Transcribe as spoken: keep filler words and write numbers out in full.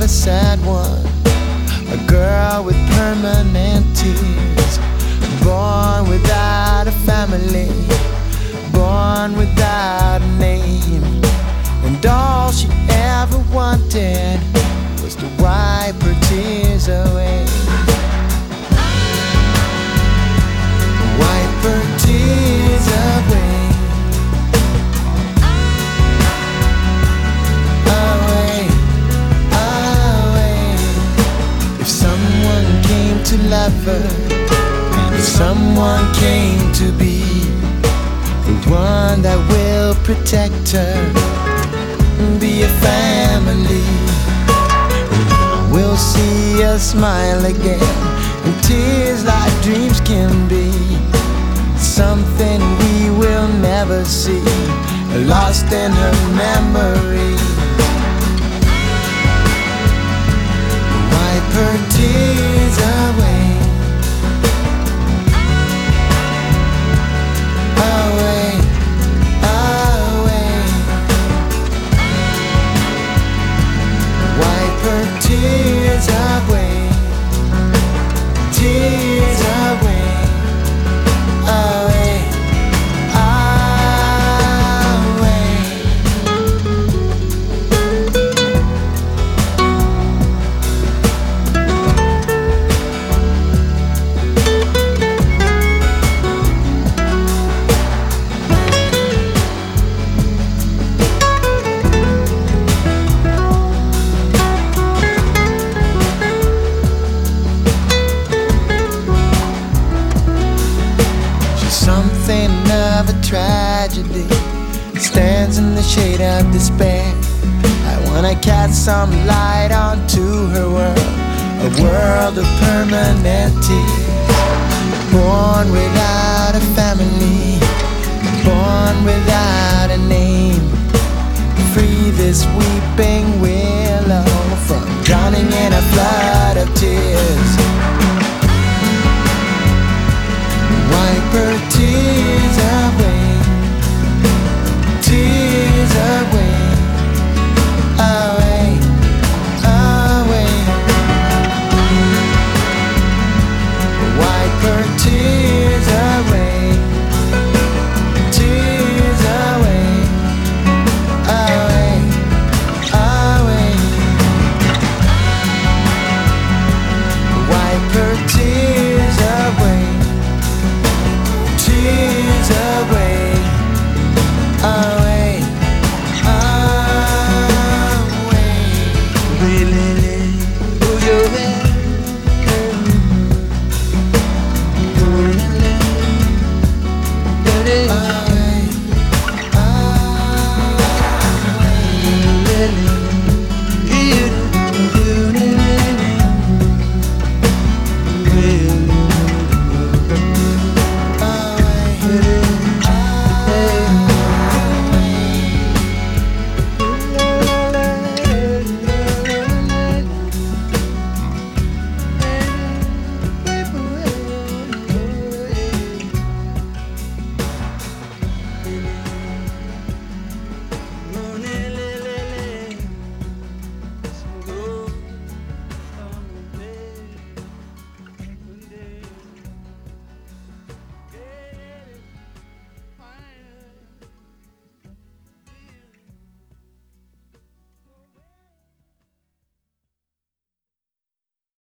sad one, a girl with permanent tears, born without a family, born without a name, and all she ever wanted was to wipe her tears away. Wipe her tears away. Away, away. If someone came to love her, if someone came to be the one that will protect her, be a family, we'll see a smile again, and tears like dreams can be, something we will never see, lost in her memory. Wipe her tears away. Away, away. Wipe her tears away. Tears away. Away, away. Something of a tragedy stands in the shade of despair. I wanna cast some light onto her world, a world of permanent tears. Born without a family, born without